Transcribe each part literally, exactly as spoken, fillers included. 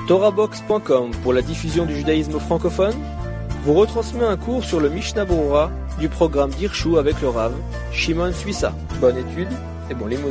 Torahbox point com pour la diffusion du judaïsme francophone vous retransmet un cours sur le Mishnah Berurah du programme d'Hirshu avec le Rav Shimon Suissa. Bonne étude et bon limoud.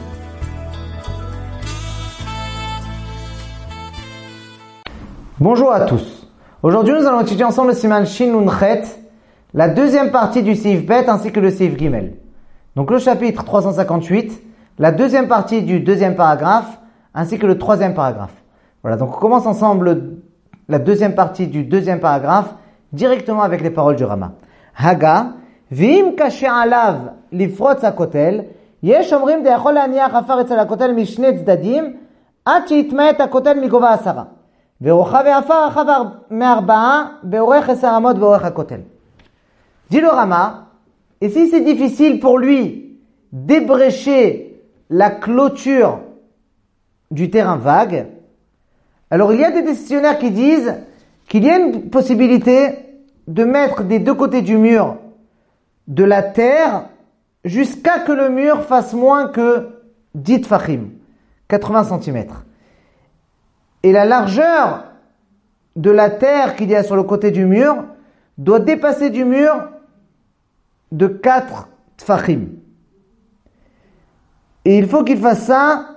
Bonjour à tous. Aujourd'hui, nous allons étudier ensemble le Siman Shin Nun Chet, la deuxième partie du Seif Bet ainsi que le Seif Gimel. Donc le chapitre trois cent cinquante-huit, la deuxième partie du deuxième paragraphe ainsi que le troisième paragraphe. Voilà, donc on commence ensemble la deuxième partie du deuxième paragraphe directement avec les paroles du Rama. Haga, v'im kashe alav lifrotz hakotel, yesh omrim de yachol laniach afar etzel hakotel mishne tzdadim, ad sheitmaet hakotel migova asara. Ve'ocha ve'afar achav me'arba'a, ve'orech eser amot ve'orech hakotel. Dit le Rama, et si c'est difficile pour lui d'ébrécher la clôture du terrain vague, alors il y a des décisionnaires qui disent qu'il y a une possibilité de mettre des deux côtés du mur de la terre jusqu'à que le mur fasse moins que dix tfachim, quatre-vingts centimètres. Et la largeur de la terre qu'il y a sur le côté du mur doit dépasser du mur de quatre tfachim. Et il faut qu'il fasse ça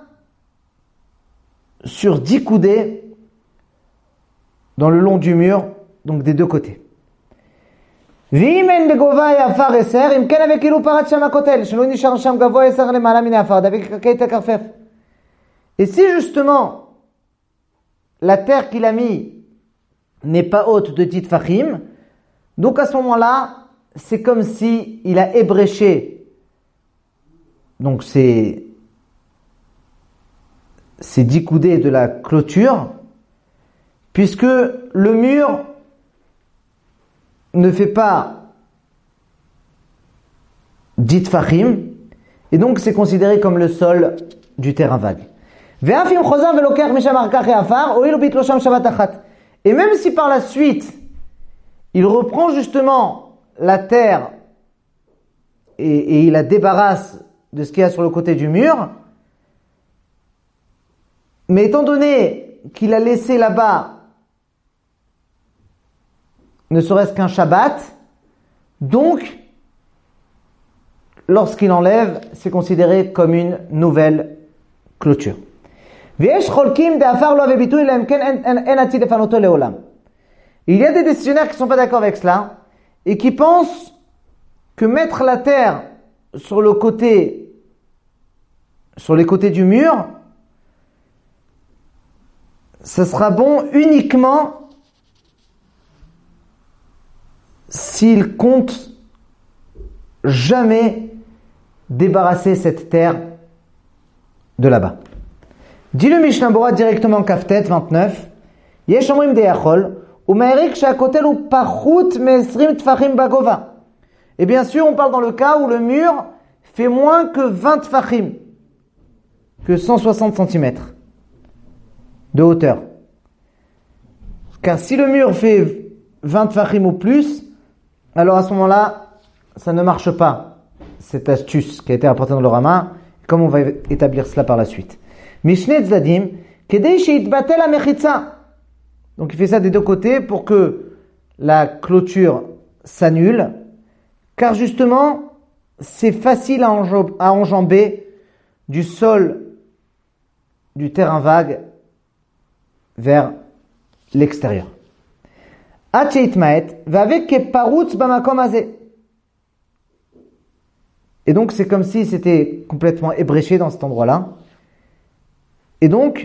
sur dix coudées dans le long du mur, donc des deux côtés. Et si justement la terre qu'il a mis n'est pas haute de dix tfachim, donc à ce moment-là, c'est comme si il a ébréché donc c'est ces dix coudées de la clôture, puisque le mur ne fait pas dix tfachim, et donc c'est considéré comme le sol du terrain vague. Et même si par la suite, il reprend justement la terre et, et il la débarrasse de ce qu'il y a sur le côté du mur, mais étant donné qu'il a laissé là-bas ne serait-ce qu'un Shabbat, donc lorsqu'il enlève, c'est considéré comme une nouvelle clôture. Il y a des décisionnaires qui ne sont pas d'accord avec cela et qui pensent que mettre la terre sur le côté, sur les côtés du mur, ça sera bon uniquement s'il compte jamais débarrasser cette terre de là-bas. Dit le Mishnah Berurah directement Kaftet vingt-neuf, Yesh omrim de yachol, u'ma'erik she'hakotel hu pachut me'esrim tfachim bagova. Et bien sûr, on parle dans le cas où le mur fait moins que vingt tfachim, que cent soixante centimètres de hauteur. Car si le mur fait vingt tfachim ou plus, alors à ce moment-là, ça ne marche pas, cette astuce qui a été rapportée dans le Rama, comme on va établir cela par la suite. Mishne tzdadim, kedei sheitbatel hamechitza. Donc il fait ça des deux côtés pour que la clôture s'annule, car justement, c'est facile à enjamber du sol du terrain vague vers l'extérieur. Et donc c'est comme si c'était complètement ébréché dans cet endroit-là. Et donc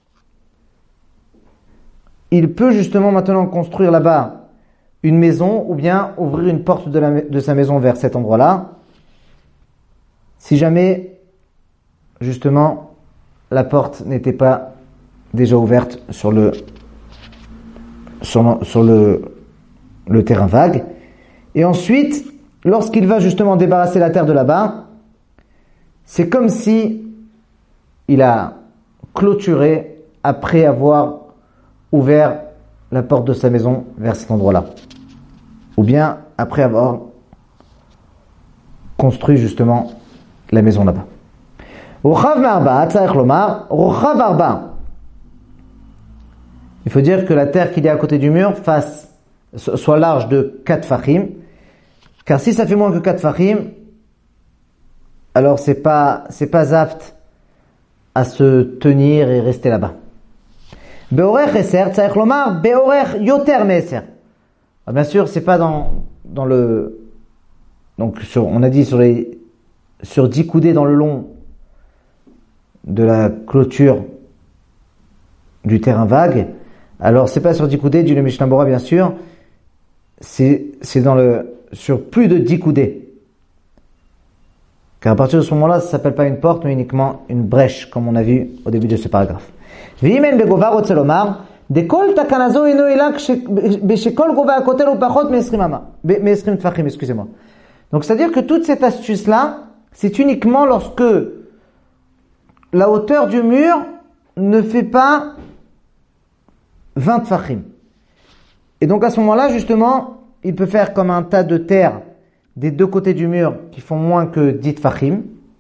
il peut justement maintenant construire là-bas une maison ou bien ouvrir une porte de, la, de sa maison vers cet endroit-là, si jamais justement la porte n'était pas déjà ouverte sur le sur le, sur le, le terrain vague. Et ensuite, lorsqu'il va justement débarrasser la terre de là-bas, c'est comme si il a clôturé après avoir ouvert la porte de sa maison vers cet endroit-là. Ou bien après avoir construit justement la maison là-bas. Rochav me'arba, tzarich lomar, rochav arba. il faut dire que la terre qu'il y a à côté du mur fasse, soit large de quatre fachim. Car si ça fait moins que quatre fachim, alors c'est pas, c'est pas apte à se tenir et rester là-bas. Beorech eser, tzarech lomar, beorech yoter me'eser. Bien sûr, c'est pas dans, dans le, donc sur, on a dit sur les, sur dix coudées dans le long de la clôture du terrain vague. Alors c'est pas sur dix coudées, dit le Mishnah Bora bien sûr, c'est, c'est dans le, sur plus de dix coudées. Car à partir de ce moment-là, ça s'appelle pas une porte, mais uniquement une brèche, comme on a vu au début de ce paragraphe. V'imen begova rotze lomar, dekol takanazo eno elak beshekol gova akotel ou pachot me'esrim ama, me'esrim tfachim, excusez-moi. Donc c'est-à-dire que toute cette astuce-là, c'est uniquement lorsque la hauteur du mur ne fait pas vingt tfachim. Et donc à ce moment-là, justement, il peut faire comme un tas de terre des deux côtés du mur qui font moins que dix tfachim.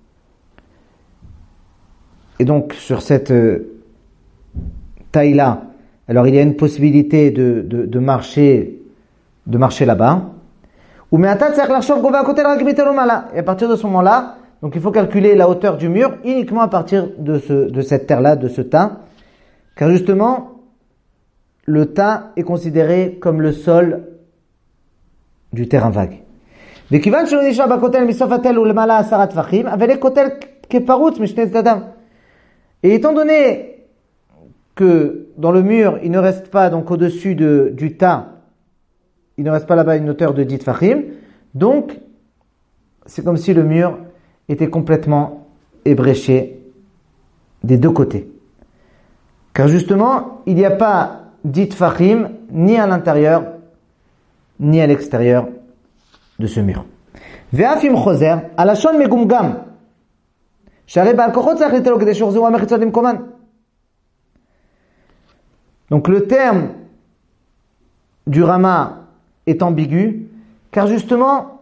Et donc sur cette euh, taille-là, alors il y a une possibilité de, de, de marcher, de marcher là-bas. Et à partir de ce moment-là, donc il faut calculer la hauteur du mur uniquement à partir de, ce, de cette terre-là, de ce tas. Car justement, le tas est considéré comme le sol du terrain vague. Et étant donné que dans le mur, il ne reste pas, donc au-dessus de, du tas, il ne reste pas là-bas une hauteur de dix tfachim, donc c'est comme si le mur était complètement ébréché des deux côtés. Car justement, il n'y a pas dix tfachim ni à l'intérieur, ni à l'extérieur de ce mur. Ve'afim choser, alashon megumgam, share ba'al kochot tzarich litelo kedei shorzu ha'mechitzot limkoman. Donc le terme du Rama est ambigu, car justement,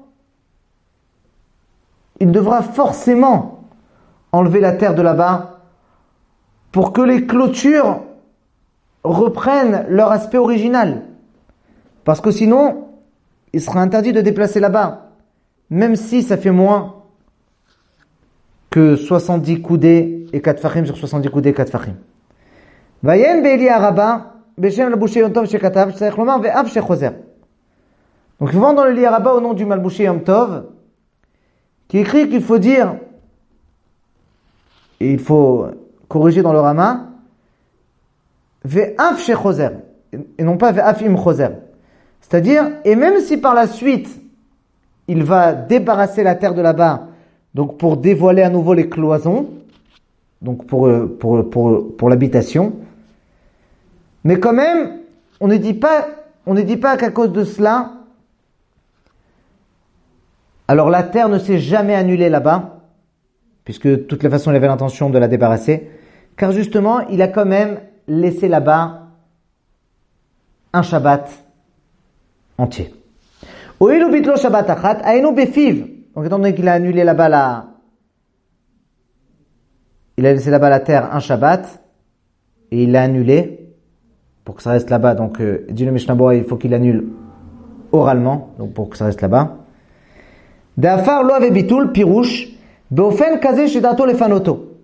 il devra forcément enlever la terre de là-bas pour que les clôtures reprennent leur aspect original. Parce que sinon, il sera interdit de déplacer là-bas, même si ça fait moins que soixante-dix coudées et quatre fachim sur soixante-dix coudées et quatre fachim. Vayen be'eli araba, beshem l'bouché yom tov shekatav, tzarich lomar ve'av shechozer. Donc il faut voir dans le Liaraba au nom du Malbouché Yom Tov, qui écrit qu'il faut dire, et il faut corriger dans le Rama, ve'af shechozer, et non pas ve'af im chozer. C'est-à-dire, et même si par la suite, il va débarrasser la terre de là-bas, donc pour dévoiler à nouveau les cloisons, donc pour, pour, pour, pour l'habitation, mais quand même, on ne dit pas, on ne dit pas qu'à cause de cela, alors la terre ne s'est jamais annulée là-bas, puisque de toutes les façons il avait l'intention de la débarrasser, car justement il a quand même laissé là-bas un Shabbat entier. Oilu bitlo Shabbat achat, ainu befiv. Donc étant donné qu'il a annulé là-bas la, il a laissé là-bas la terre un Shabbat, et il l'a annulé, pour que ça reste là-bas, donc euh, dit le Mishnah Bora, il faut qu'il annule oralement, donc pour que ça reste là-bas. D'afar lo ave bitul pirouche beofen kaze shedato lefanoto.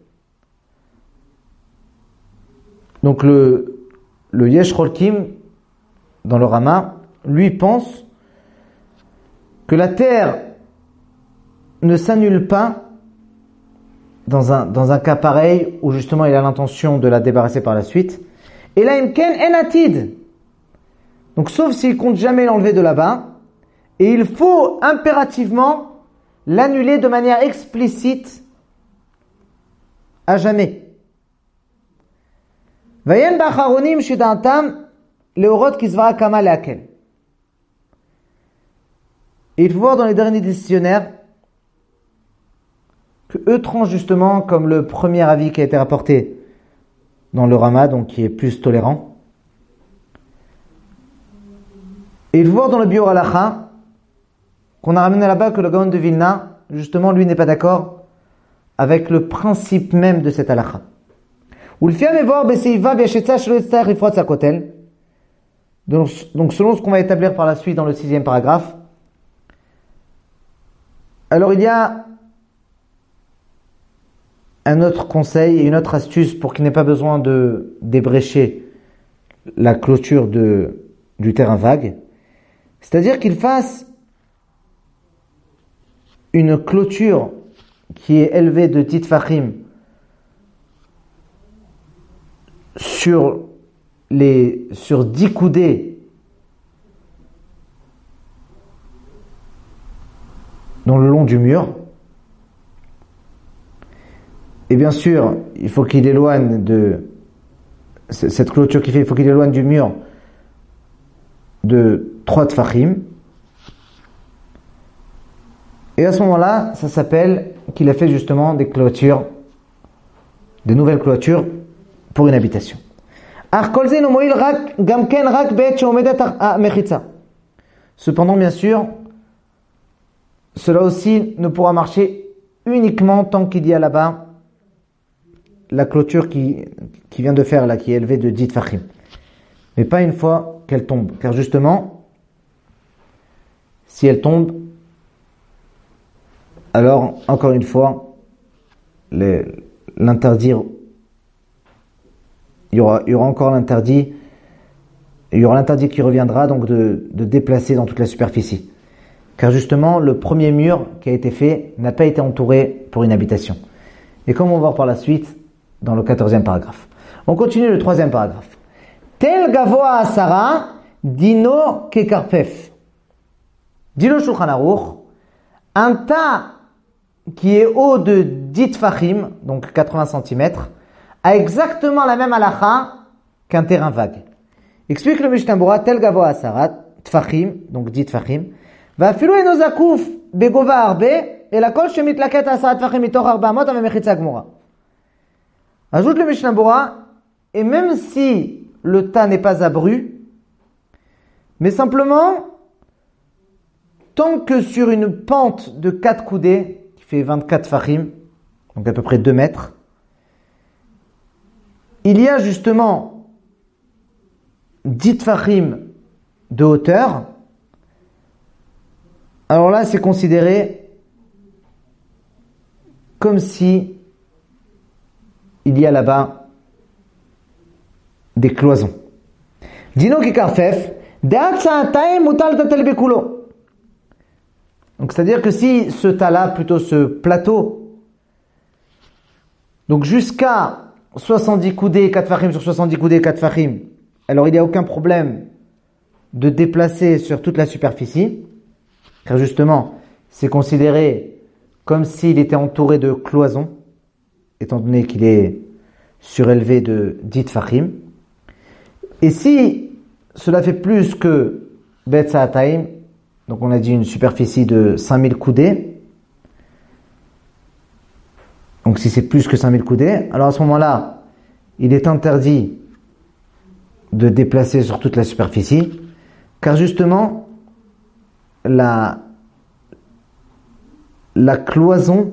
Donc le le Yesh Cholkim dans le Rama, lui pense que la terre ne s'annule pas dans un dans un cas pareil où justement il a l'intention de la débarrasser par la suite. Et là imken enatid. Donc sauf s'il compte jamais l'enlever de là-bas. Et il faut impérativement l'annuler de manière explicite à jamais. Vayen b'acharonim shidantam leorot kisvara kama leakel. Et il faut voir dans les derniers décisionnaires que eux tranchent justement comme le premier avis qui a été rapporté dans le Rama, donc qui est plus tolérant. Et il faut voir dans le Biur Halacha qu'on a ramené là-bas que le Gaon de Vilna, justement, lui n'est pas d'accord avec le principe même de cette halakha. Donc, donc selon ce qu'on va établir par la suite dans le sixième paragraphe, alors il y a un autre conseil et une autre astuce pour qu'il n'ait pas besoin de débrécher la clôture de, du terrain vague. C'est-à-dire qu'il fasse une clôture qui est élevée de dix tfachim sur les, sur dix coudées dans le long du mur. Et bien sûr, il faut qu'il éloigne de cette clôture qu'il fait, il faut qu'il éloigne du mur de trois tfachim. Et à ce moment-là, ça s'appelle qu'il a fait justement des clôtures, des nouvelles clôtures pour une habitation. Cependant, bien sûr, cela aussi ne pourra marcher uniquement tant qu'il y a là-bas la clôture qui, qui vient de faire là, qui est élevée de dix tfachim. Mais pas une fois qu'elle tombe. Car justement, si elle tombe, alors, encore une fois, les, l'interdit, il y aura, il y aura encore l'interdit, il y aura l'interdit qui reviendra donc de, de déplacer dans toute la superficie. Car justement, le premier mur qui a été fait n'a pas été entouré pour une habitation. Et comme on va voir par la suite, dans le quatorzième paragraphe. On continue le troisième paragraphe. Tel gavoa asara, dino kekarpef. Dit le Shulchan Aruch, un tas qui est haut de dix tfachim, donc quatre-vingts centimètres, a exactement la même halakha qu'un terrain vague. Explique le Mishnah Berurah, tel gavoa asara, tfachim, donc dix tfachim, va filu eno zakuf begova arbe, et la kol shemitlaket asara tfachim mitoch arba amot amemechitza gmura. Ajoute le Mishnah Berurah, et même si le tas n'est pas abru, mais simplement, tant que sur une pente de quatre coudées, qui fait vingt-quatre fachim, donc à peu près deux mètres, il y a justement dix fachim de hauteur, alors là c'est considéré comme si il y a là-bas des cloisons. Dino ki karfef, de'at sa'atayim mutal tatel bekulo. Donc c'est-à-dire que si ce tas-là, plutôt ce plateau, donc jusqu'à soixante-dix coudées, quatre fachim sur soixante-dix coudées, quatre fachim, alors il n'y a aucun problème de déplacer sur toute la superficie, car justement, c'est considéré comme s'il était entouré de cloisons, étant donné qu'il est surélevé de dix tfachim. Et si cela fait plus que bet sa'atayim, donc on a dit une superficie de cinq mille coudées, donc si c'est plus que cinq mille coudées, alors à ce moment-là, il est interdit de déplacer sur toute la superficie, car justement, la, la cloison,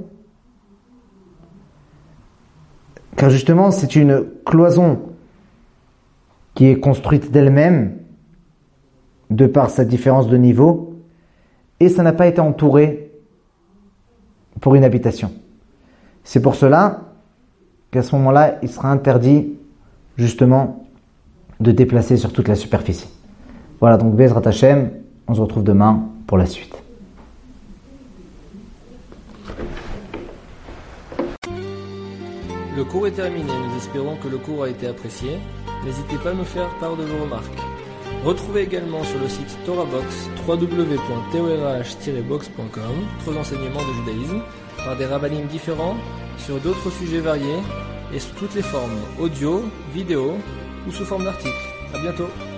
car justement c'est une cloison qui est construite d'elle-même, de par sa différence de niveau, et ça n'a pas été entouré pour une habitation. C'est pour cela qu'à ce moment-là, il sera interdit justement de déplacer sur toute la superficie. Voilà, donc Bezrat Hashem, on se retrouve demain pour la suite. Le cours est terminé, nous espérons que le cours a été apprécié. N'hésitez pas à nous faire part de vos remarques. Retrouvez également sur le site TorahBox w w w point torah tiret box point com d'autres enseignements de judaïsme par des rabbinim différents sur d'autres sujets variés et sous toutes les formes audio, vidéo ou sous forme d'articles. À bientôt.